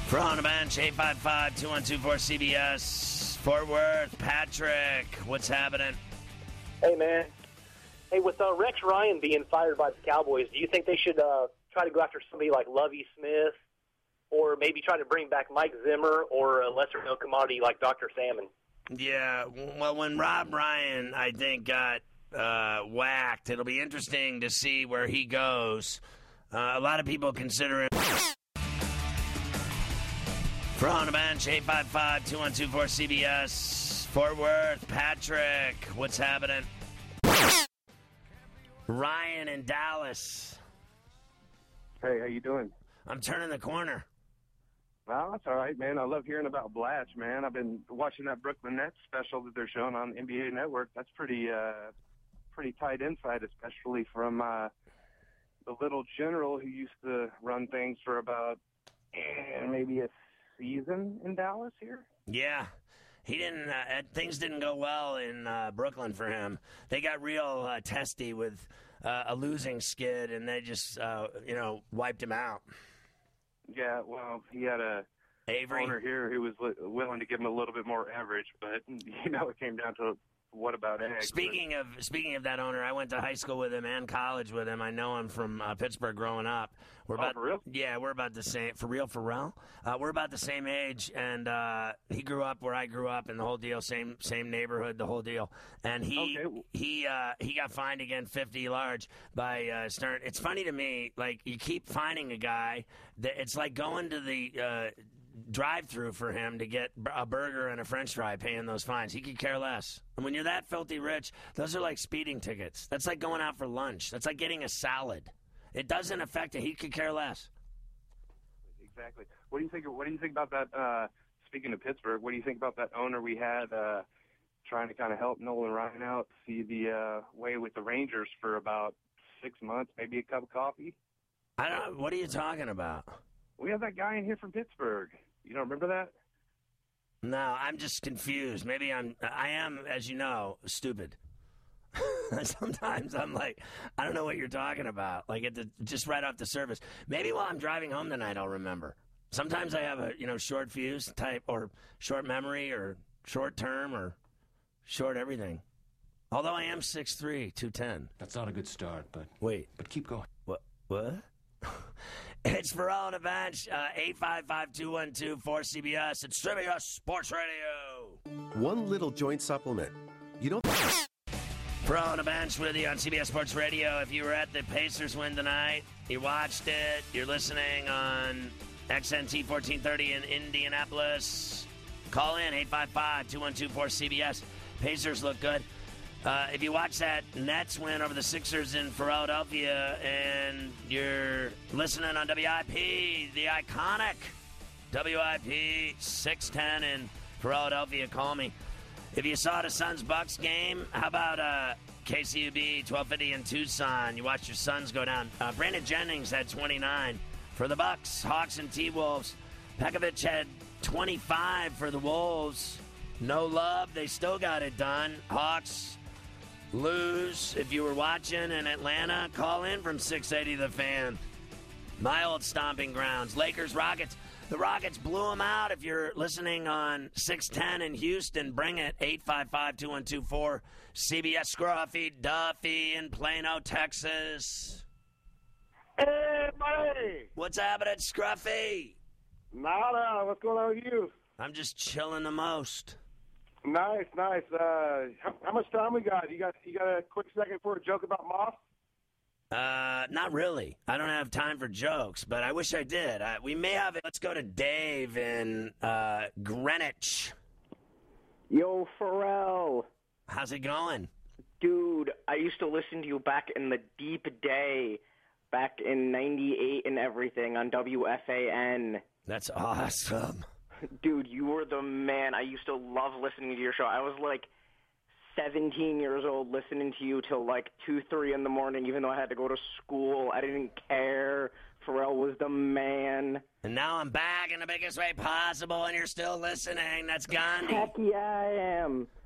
On the bench, 855-2124-CBS. Fort Worth, Patrick, what's happening? Hey, man. Hey, with Rex Ryan being fired by the Cowboys, do you think they should try to go after somebody like Lovie Smith, or maybe try to bring back Mike Zimmer, or a lesser-known commodity like Dr. Salmon? Yeah, well, when Rob Ryan, I think, got whacked, it'll be interesting to see where he goes. A lot of people consider him. On the bench, 855-2124-CBS. Fort Worth, Patrick, what's happening? Ryan in Dallas. Hey, how you doing? I'm turning the corner. Well, that's all right, man. I love hearing about Blatch, man. I've been watching that Brooklyn Nets special that they're showing on NBA Network. That's pretty tight insight, especially from the little general who used to run things for about maybe a season in Dallas here. Yeah. He didn't. Things didn't go well in Brooklyn for him. They got real testy with a losing skid, and they just, wiped him out. Yeah, well, he had a Avery owner here who was willing to give him a little bit more average, but it came down to what about eggs. Speaking of that owner, I went to high school with him and college with him. I know him from Pittsburgh growing up. For real? Yeah, we're about the same. For real, Pharrell? We're about the same age, and he grew up where I grew up, and the whole deal, same neighborhood, the whole deal. And he got fined again 50 large by Stern. It's funny to me, like, you keep finding a guy that it's like going to the drive-through for him to get a burger and a french fry, paying those fines. He could care less. And when you're that filthy rich, those are like speeding tickets. That's like going out for lunch. That's like getting a salad. It doesn't affect it. He could care less. Exactly. What do you think about that? Speaking of Pittsburgh, what do you think about that owner we had trying to kind of help Nolan Ryan out, see the way with the Rangers for about 6 months, maybe a cup of coffee? I don't. What are you talking about? We have that guy in here from Pittsburgh. You don't remember that? No, I'm just confused. Maybe I am, as you know, stupid. Sometimes I'm like, I don't know what you're talking about. Like just right off the surface. Maybe while I'm driving home tonight, I'll remember. Sometimes I have a short fuse type, or short memory, or short term, or short everything. Although I am 6'3", 210. That's not a good start, but keep going. What? It's Pharrell on the bench, 855-212-4CBS. It's CBS Sports Radio. One little joint supplement. You don't... Pharrell on the bench with you on CBS Sports Radio. If you were at the Pacers win tonight, you watched it, you're listening on XNT 1430 in Indianapolis, call in, 855-212-4CBS. Pacers look good. If you watch that Nets win over the Sixers in Philadelphia and you're listening on WIP, the iconic WIP 610 in Philadelphia, call me. If you saw the Suns-Bucks game, how about KCUB 1250 in Tucson? You watched your Suns go down. Brandon Jennings had 29 for the Bucks. Hawks and T-Wolves. Pekovic had 25 for the Wolves. No love. They still got it done. Hawks lose. If you were watching in Atlanta, call in from 680 The Fan. My old stomping grounds. Lakers, Rockets. The Rockets blew them out. If you're listening on 610 in Houston, bring it. 855-2124. CBS Scruffy Duffy in Plano, Texas. Hey, buddy. What's happening, Scruffy? Nada. What's going on with you? I'm just chilling the most. Nice. How much time we got? You got a quick second for a joke about Moss? Not really. I don't have time for jokes, but I wish I did. We may have it. Let's go to Dave in Greenwich. Yo, Pharrell. How's it going? Dude, I used to listen to you back in the deep day, back in 98 and everything on WFAN. That's awesome. Dude, you were the man. I used to love listening to your show. I was like 17 years old listening to you till like 2, 3 in the morning, even though I had to go to school. I didn't care. Pharrell was the man. And now I'm back in the biggest way possible, and you're still listening. That's Gandhi. Heck yeah, I am.